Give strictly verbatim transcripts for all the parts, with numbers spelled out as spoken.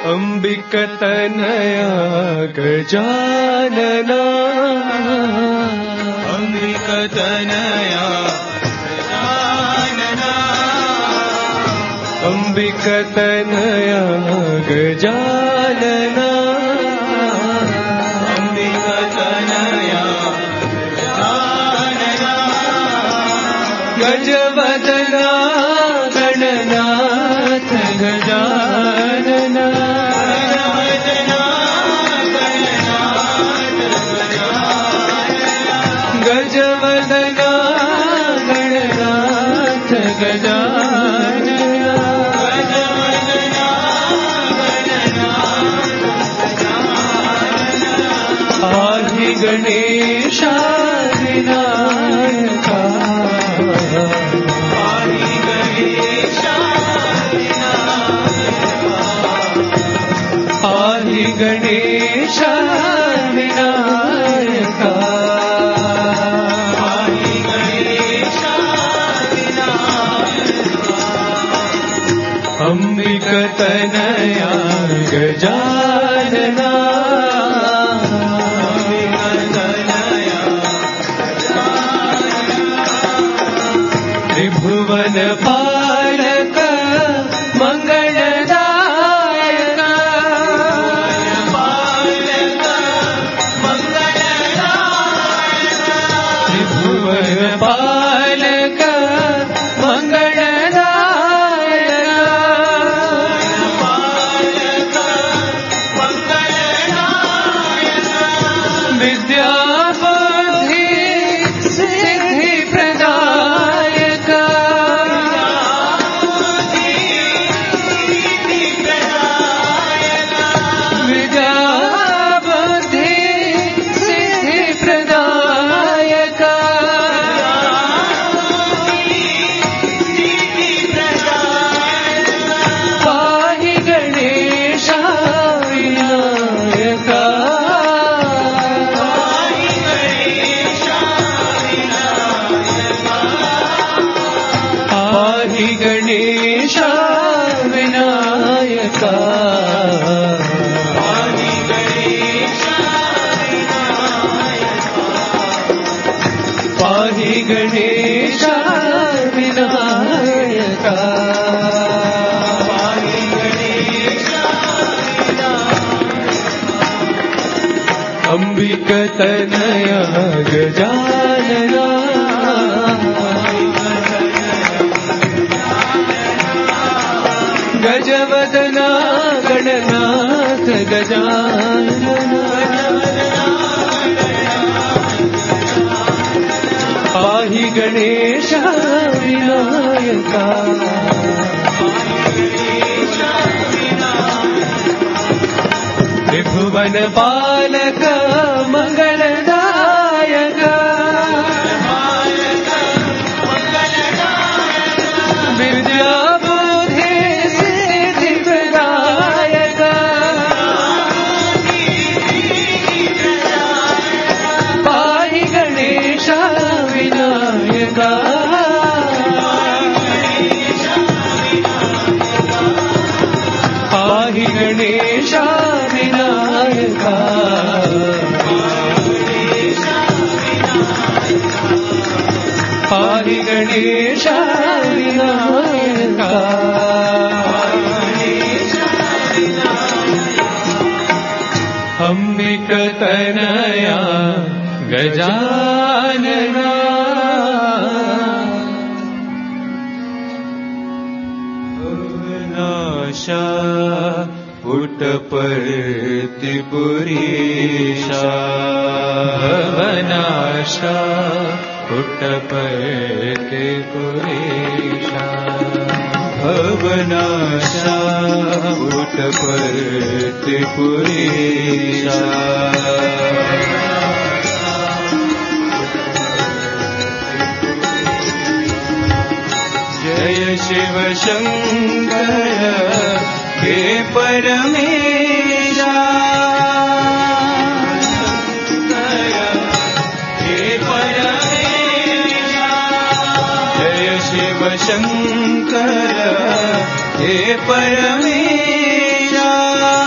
अंबिकतनया गजानना अंबिकतनया गजानना अंबिकतनया गजानना अंबिकतनया गजानना गजवदना गणनाथ गजानना गजवदना गणनाथ गजानना पाहि गणेशा विनायका पाहि गणेशा पाहि गणेशा विनायका अंबिकतनया गजानना अंबिकतनया त्रिभुवन पालक मंगलदायक पालक मंगलदायक त्रिभुवन पालक गणेशा विनायका पाहि गणेशा पाहि गणेशा विनायका पाहि गणेशा अंबिकतनया गजानना गजवदना गणनाथ गजानना पाहि गणेशा विनायका त्रिभुवन पालक मंगलदायक विद्या पाहि गणेशा विनायका पाहि गणेशा विनायका अंबिकतनया गजानना अविनाशा पुट्टपर्तिपुरीशा भवनाशा पुट्टपर्तिपुरीशा भवनाशा पुट्टपर्तिपुरीशा जय शिव शंकर हे परमेशा हे परमेशा जय शिव शंकर हे परमेशा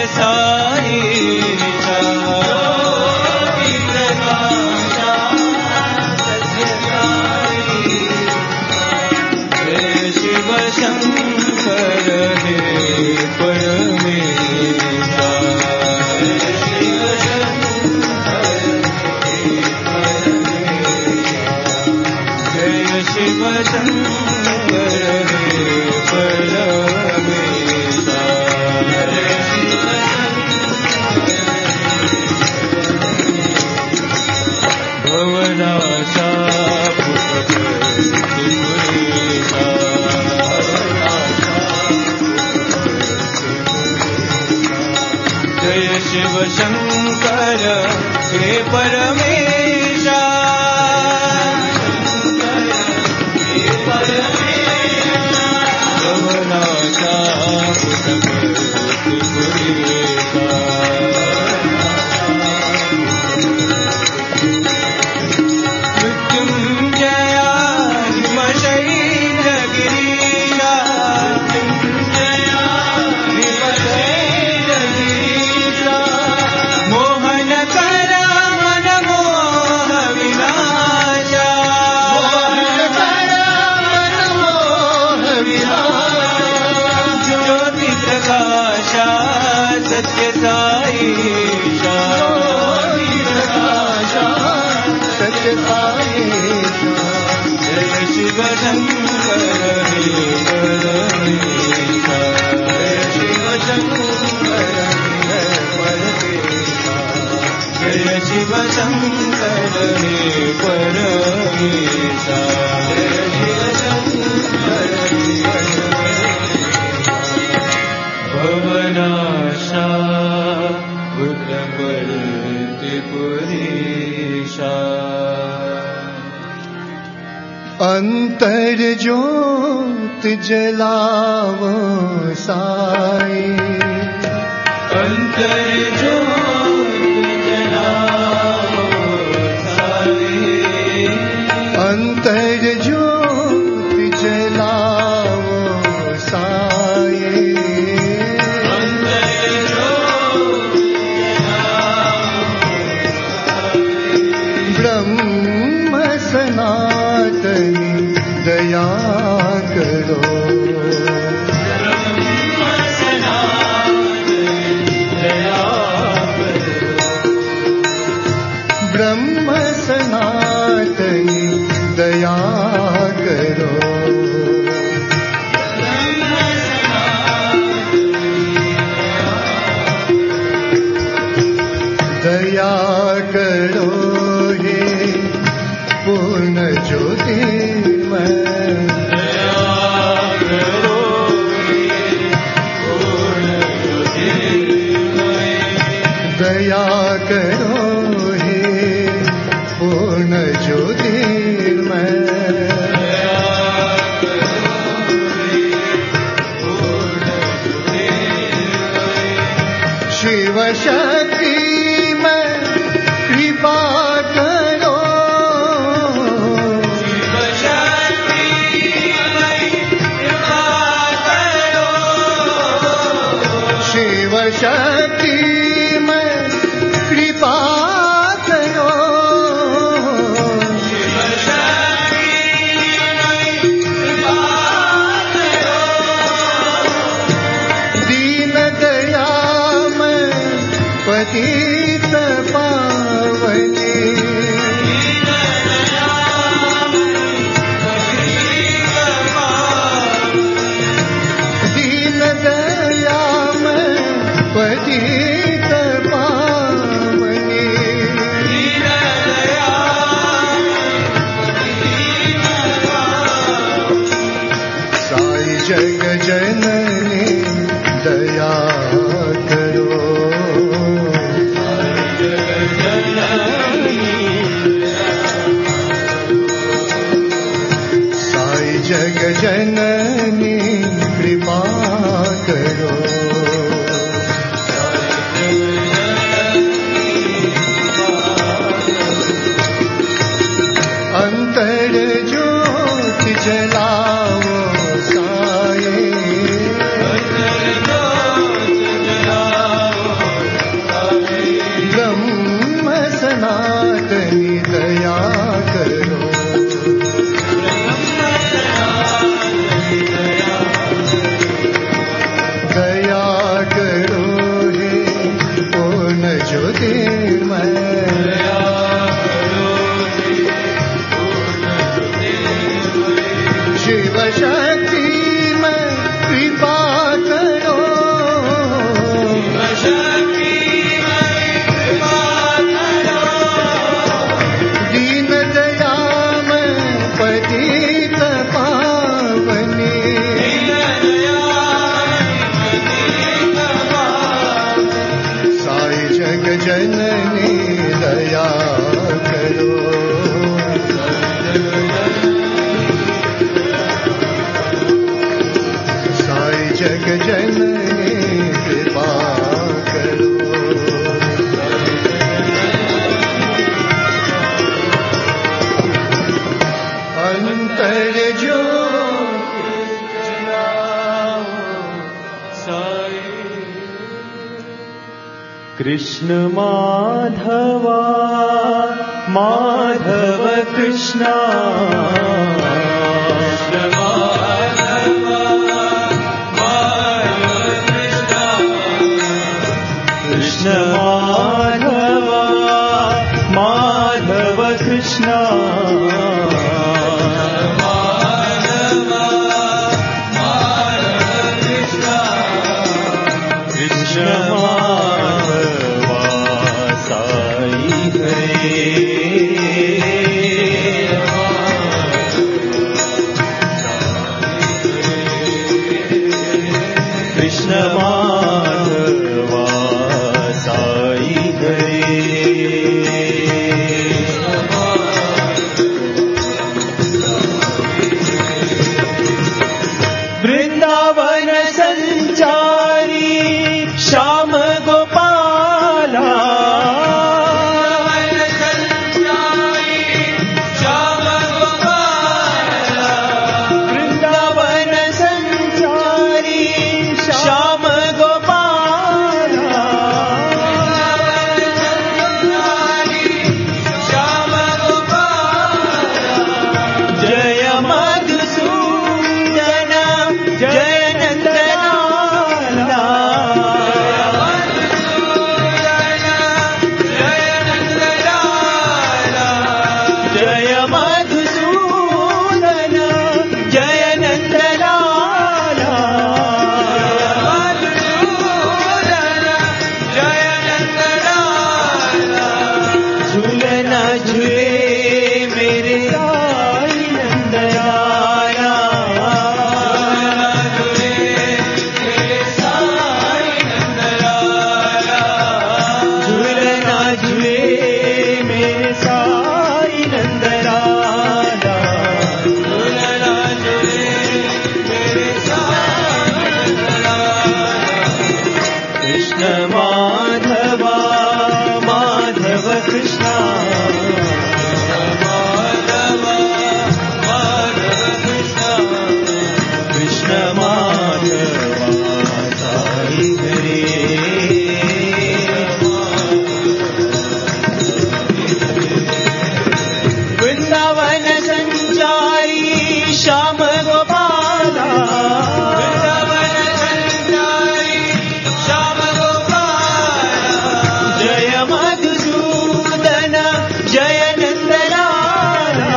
साई जय शिव शंकर हे परमेशा जय शिव शंकर हे परमेशा भवनाशा पुष्पपुरीशा जय शिव शंकर हे परमेशा भवनाशा पुष्पपुरीशा मृत्युंजया हिमशैलगिरीशा हिमशैलगिरीशा मोहनकर मनमोह विनाशा ज्योति प्रकाशा सत्य साईशा सत्य साईशा जय शिव शंकर हे परमेशा जय शिव शंकर हे परमेशा जय शिव शंकर हे परमेशा जय शिव शंकर हे भवनाशा पुष्पपुरीशा अंतर ज्योत जलावो साई अंतर ज्योत जलावो साई अंतर ज्योत जलावो साई अंतर ज्योत ब्रह्म सनातनी दया करो ब्रह्म सनातनी दया करो दया करो हे पूर्ण ज्योतिर्मय दया करो हे पूर्ण ज्योतिर्मय शिव शक्ति में कृपा करो शिव शक्ति में कृपा करो दीन दया में पतित पावनी दीन दया में पतित पावनी साई जग जननी दया करो साई जग जननी कृपा करो अंतर ज्योति जलाओ साई जग जननी कृपा करो। अंतर जो कृष्ण माधवा माधव कृष्णा कृष्ण माधवा माधव कृष्णा कृष्ण माधवा साई हरे कृष्ण माधवा साई हरे वृंदावन संचारी श्याम गोपाला वृंदावन संचारी श्याम गोपाला जय मधुसूदन जय नंदलाला जय मधुसूदन जय नंदलाला झूलना झूले मेरे साई नंदलाला झूलना झूले मेरे साई नंदलाला कृष्ण माधवा माधव कृष्णा कृष्ण माधवा साई हरे वृंदावन संचारी श्याम गोपाला जय मधुसूदन जय नंदलाला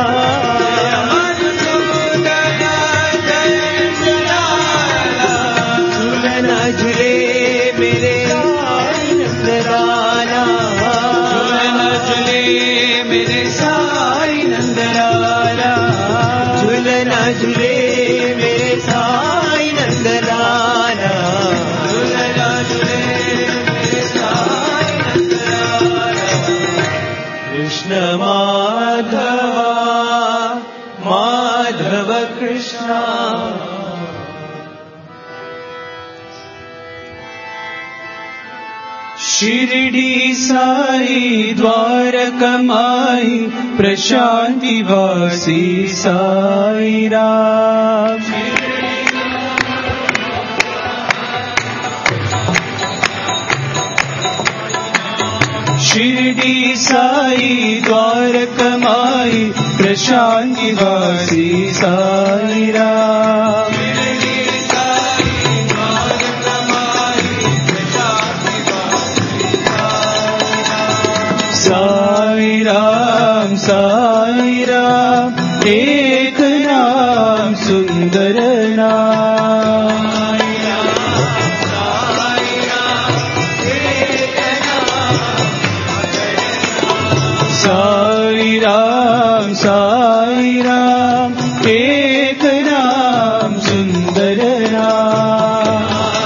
झूलना झूले मेरे साई नंदलाला मेरे साई नंदलाला झूलना झूले मेरे साई नंदलाला झूलना झूले मेरे साई नंदलाला कृष्ण माधवा माधव कृष्णा शिरडी साई द्वारकमाई प्रशांति वासी साई राम शिरडी साई द्वारकमाई प्रशांति वासी साई राम साई राम साई राम एक नाम सुंदर नाम साई राम साई राम एक नाम सुंदर नाम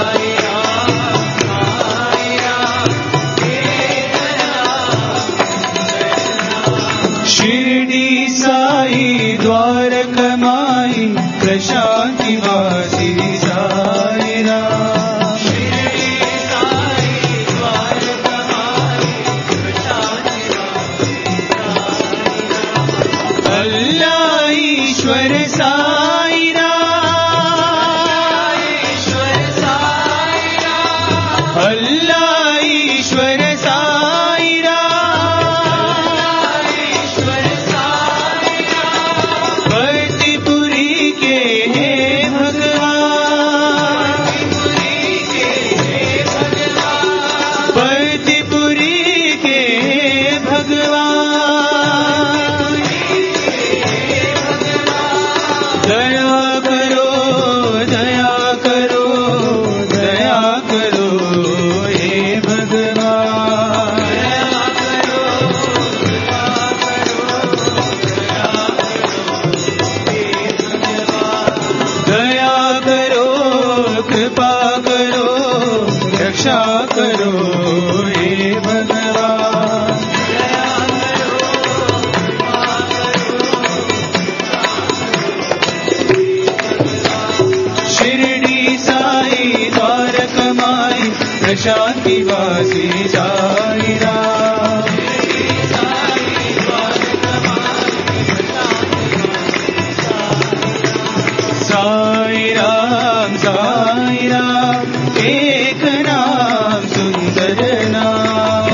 शिरडी साई द्वारकमाई प्रशांति वासी साई राम करो रक्षा करो हे भगवान। शिरडी साई द्वारकमाई प्रशांति वासी साई राम। साई राम साई राम एक नाम सुंदर नाम।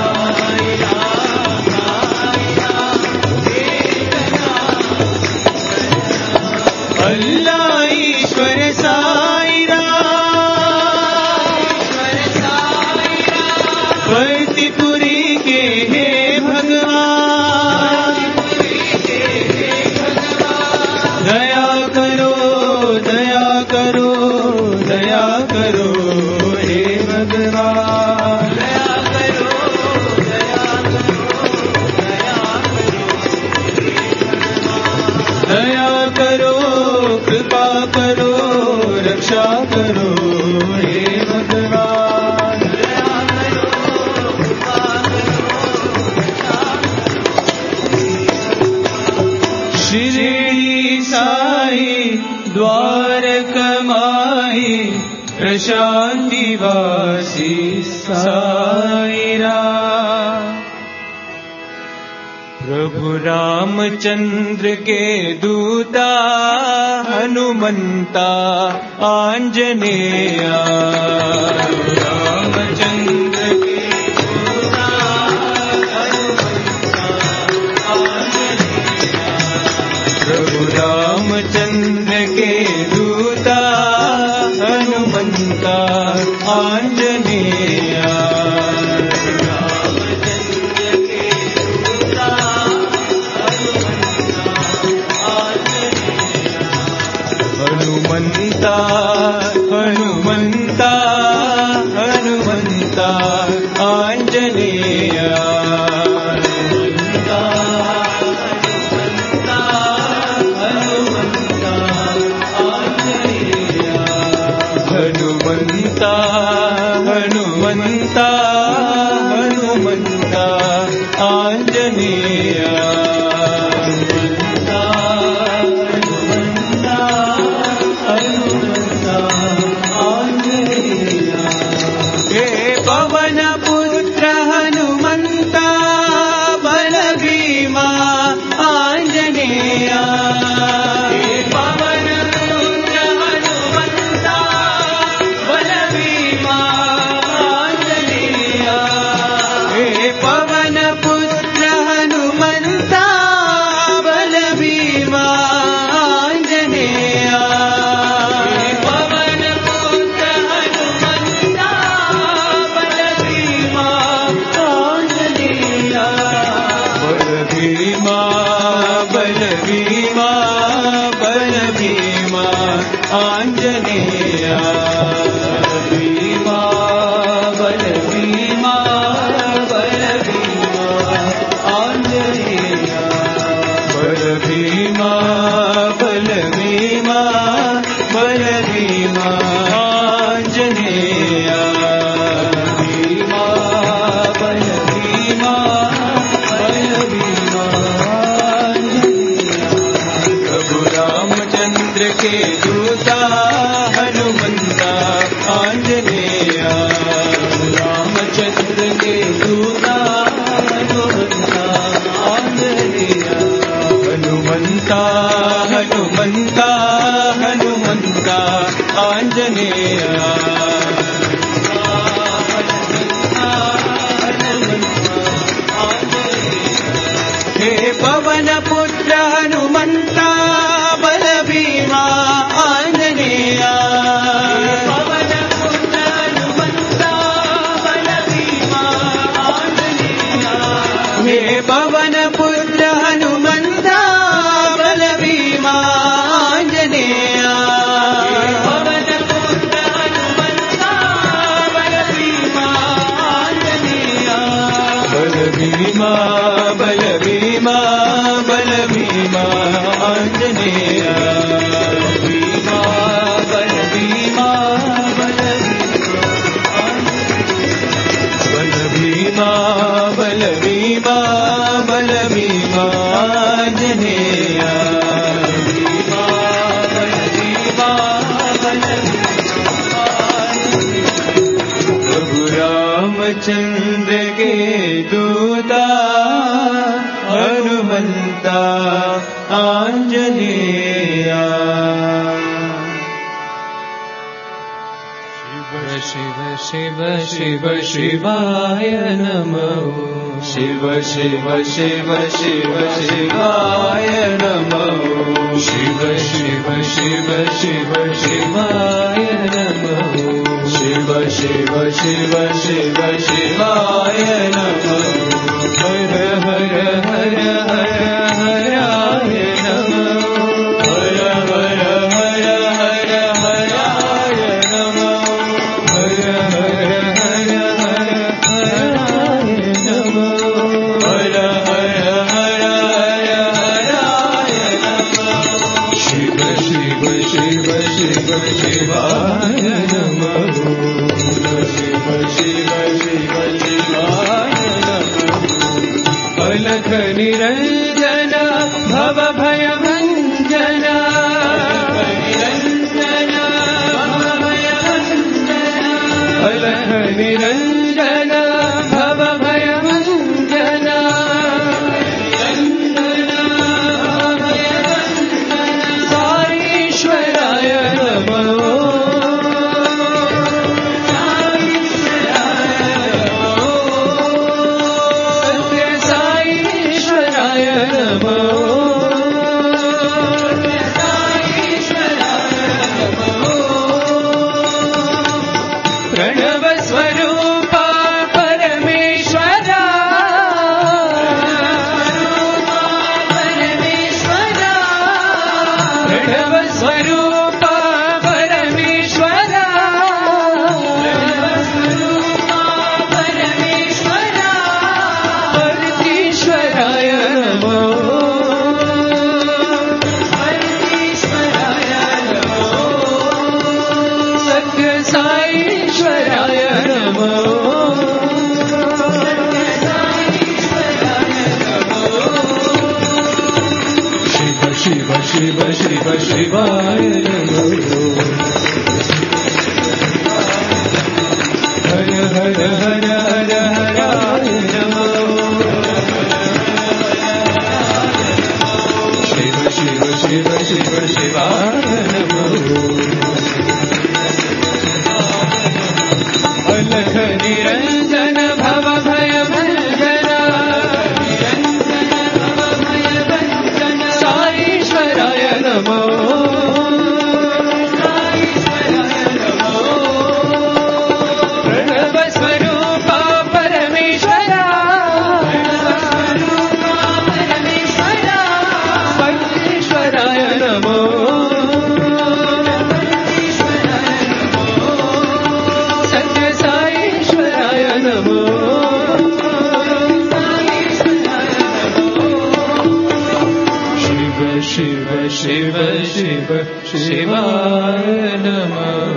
अल्लाह ईश्वर साई राम भक्तिपुरी के हे भगवान। दया करो दया करो दया करो हे भगवान। दया करो दया करो दया करो कृपा करो रक्षा करो हे भगवान। शिरडी साई द्वारकमाई प्रशांति वासी साई राम। प्रभु रामचंद्र के दूता हनुमंता आंजनेया। रामचंद्र के दूता हनुमंता आंजनेया। प्रभु रामचंद्र के दूता हनुमंता आंजनेया। हनुमंता हनुमंता हनुमंता आंजनेया। हनुमंता हनुमंता हनुमंता आंजनेया। हे पवन पुत्र हनुमंता बल भीमा आंजनेया। हे पवन पुत्र हनुमंता बल भीमा आंजनेया। हे पवन पुत्र हनुमंता बल भीमा आंजनेया। हे पवन पुत्र हनुमंता बल भीमा आंजनेया। बल भीमा बल भीमा बल भीमा आंजनेया। भीमा बल भीमा बल भीमा आंजनेया। बल भीमा बल भीमा बल भीमा आंजनेया। भीमा बल भीमा बल भीमा आंजनेया। प्रभु रामचंद्र के दूता हनुमंता आंजनेया। रामचंद्र के दूता हनुमंता आंजनेया। हनुमंता हनुमंता हनुमंता आंजनेया। हे पवन पुत्र हनुमंता बल भीमा आंजनेया। पवन पुत्र रामचंद्र के दूता हनुमंता आंजनेया। शिव शिव शिव शिवाय नमः। शिव शिव शिव शिव शिवाय नमः। शिव शिव शिव शिव शिवाय नमः। शिव शिव शिव शिव शिवाय नमः। हर हर हर हर हराय नमः। हर हर हर हर हराय नमः। हर हर हर हर हराय नमः। हर हर हर हर हराय नमः। शिव शिव शिव शिव शिवाय नमः। शिव शिव शिव शिवाय नमः। अलख निरंजन भव भय भंजन। अलख निरंजन भव भय भंजन। साईश्वराय नमः। सत्य साईश्वराय नमः। प्रणव स्वरूपा परमेश्वरा। प्रणव स्वरूपा परमेश्वरा। परमेश्वराय नमः। सत्य साईश्वराय नमः। शिव शिव शिव शिव शिवाय नमः। हर हर हर हर हराय नमः। शिव शिव शिव शिव शिवाय नमः। अलख निरंजन भव भय भंजन। साईश्वराय नमः। प्रणव स्वरूपा परमेश्वरा। परमेश्वराय नमः। सत्य साईश्वराय नमः। शिव शिव शिव शिव शिवाय नमः।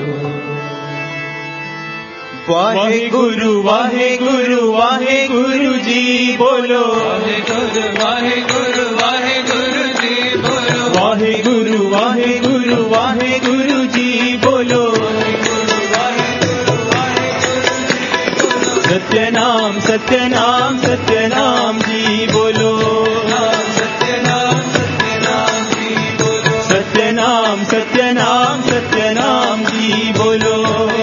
वाहे गुरु वाहे गुरु वाहे गुरु जी बोलो। वाहे गुरु वाहे गुरु वाहे गुरु जी बोलो। वाहे गुरु वाहे गुरु वाहे गुरु जी बोलो। सत्य नाम सत्य नाम सत्य नाम जी बोलो। सत्य नाम सत्य नाम जी बोलो। सत्य नाम सत्य नाम सत्य नाम जी बोलो।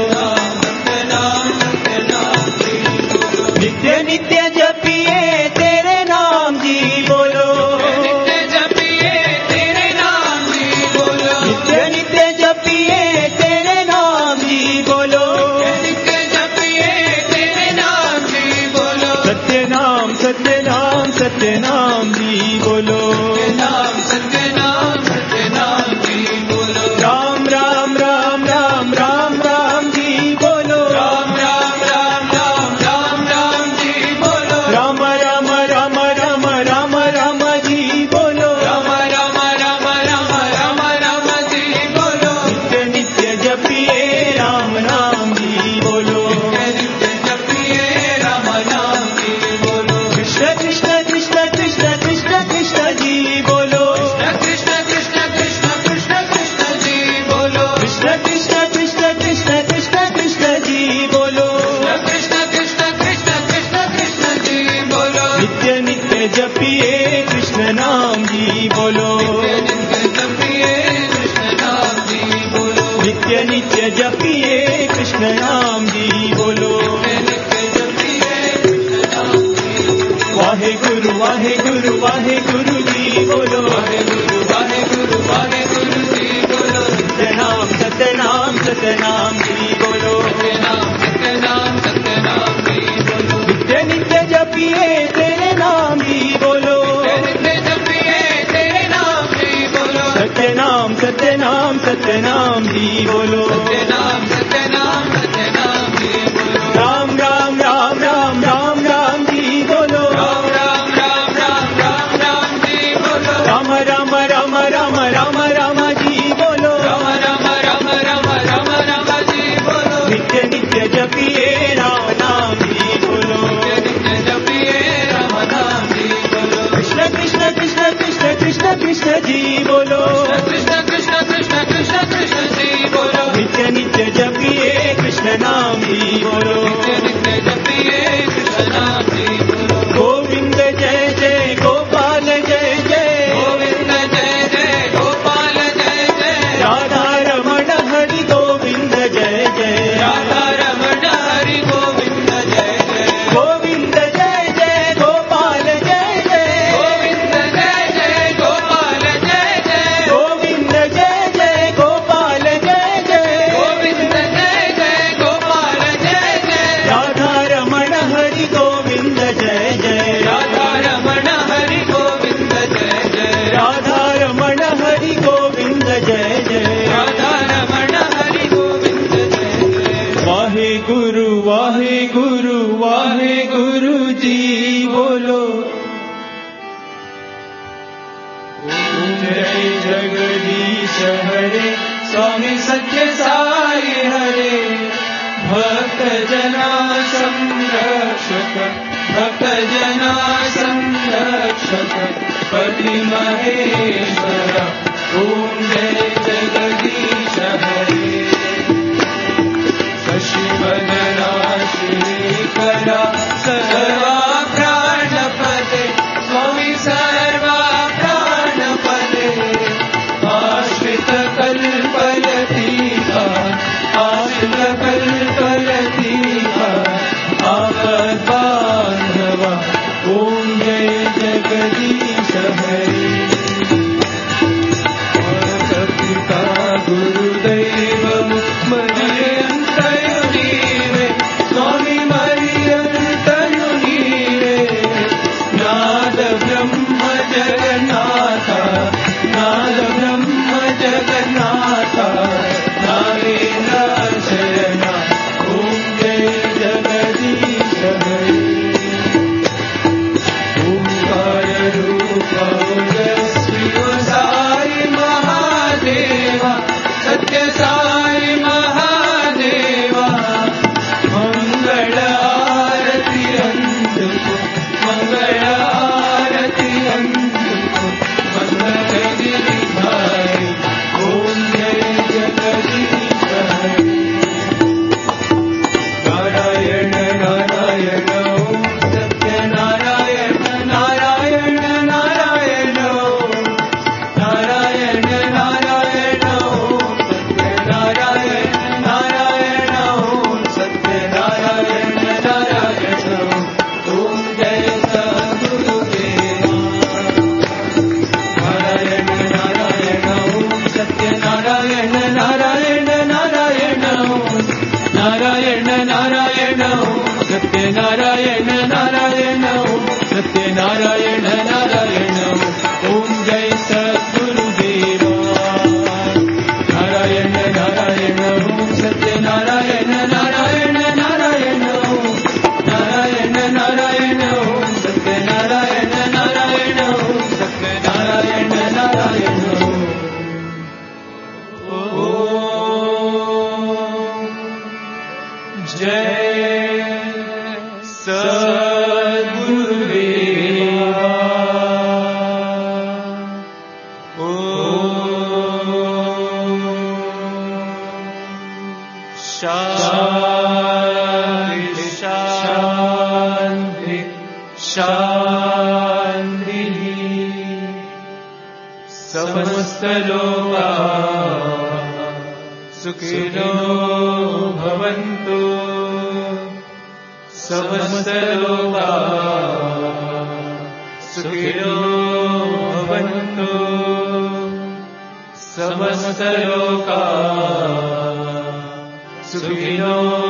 नित्य नित्य जपिए तेरे नाम जी बोलो। नित्य जपिए तेरे नाम जी बोलो। नित्य नित्य जपिए तेरे नाम जी बोलो। नित्य जपिए तेरे नाम जी बोलो। सत्य नाम सत्य नाम सत्य नाम जी बोलो। नाम सत्य नाम सत्य नाम जी बोलो। राम राम राम राम राम राम जी बोलो। राम राम राम राम राम राम जी बोलो। राम राम राम राम राम राम जी बोलो। राम राम राम राम राम राम जी बोलो। नित्य नित्य जपिए राम नाम जी बोलो। नित्य जपिए राम नाम जी बोलो। कृष्ण कृष्ण कृष्ण कृष्ण कृष्ण कृष्ण जी वाहे गुरु वाहे गुरु जी बोलो वाहे गुरु वाहे गुरु वाहे गुरु जी बोलो सतनाम सतनाम सतनाम जी बोलो सत्यनाम सत्यनाम सत्यनाम जी बोलो नित्य नित्य जपिए तेरे नाम जी बोलो नित्य जपिए तेरे नाम जी बोलो सत्यनाम सत्यनाम सत्यनाम जी बोलो सत्यनाम सत्यनाम सत्यनाम जी बोलो राम राम राम राम राम राम जी बोलो राम राम राम राम राम राम जी बोलो राम राम राम राम राम राम जी बोलो राम राम राम राम राम राम जी बोलो नित्य नित्य जपिए राम नाम जी बोलो नित्य जपिए राम नाम जी बोलो कृष्ण कृष्ण कृष्ण कृष्ण कृष्ण कृष्ण जी बोलो कृष्ण कृष्ण कृष्ण कृष्ण कृष्ण जी बोलो नित्य नित्य जपिए कृष्ण नाम जी बोलो नित्य नित्य जपिए कृष्ण नाम जी बोलो गोविंद जय जय गोपाल जय जय गोविंद जय जय गोपाल जय जय राधा रमण हरि गोविंद जय जय राधा रमण हरि गोविंद जय जय गोविंद जय जय गोपाल जय जय गोविंद जय जय गोपाल जय जय गोविंद जय जय गोपाल जय जय गोविंद जय जय गोपाल जय जय राधा रमण हरि गोविंद जय जय राधा रमण हरि गोविंद जय जय राधा रमण हरि गोविंद जय जय राधा रमण हरि गोविंद जय जय वाहे गुरु वाहे गुरु वाहे गुरु जी बोलो जय जगदीश हरे स्वामी सत्य साई हरे भक्त जना संरक्षक भक्त जना संरक्षक पति महेश्वर ओम जय जगदीश हरे शशिवदना श्रीकरा सर्वा प्राणपते स्वामी सर्वा प्राणपते आश्रित कल्पलतीका आश्रित कल्पलतीका आपद्बान्धवा ॐ जय जगदीश हरे पिता गुरुदैव मरियन्तयुनीरे स्वामी मरियन्तयुनीरे नाद ब्रह्म जगन्नाथ नाद ब्रह्म जगन्नाथ नारेन्द्र शरण ॐ जय जगदीश हरे ओंकार रूप ओजस्वी साई महादेवा सत्य साई महादेवा मंगल आरती अंधुको मंगल आरती अंधुको मंगल गिरिधारी ओम जय जगदीश हरे नारायण नारायण ओम सत्य नारायण नारायण नारायण ओम नारायण नारायण ओम सत्य नारायण नारायण ओम सत्य नारायण नारायण ओम जय सद्गुरुदेवा नारायण नारायण ओम सत्य नारायण नारायण नारायण ओम नारायण नारायण ओम सत्य नारायण नारायण ओम सत्य नारायण नारायण ओम जय सद्गुरुदेवा नारायण नारायण ओम सत्य नारायण नारायण नारायण ओम नारायण नारायण ओम सत्य नारायण नारायण ओम सत्य नारायण नारायण ओम जय सद्गुरुदेवा ओम शांति शांति शांति समस्त लोका सुखिनो भवन्तु समस्त लोका सुखिनो भवन्तु समस्तलोका सुखिनो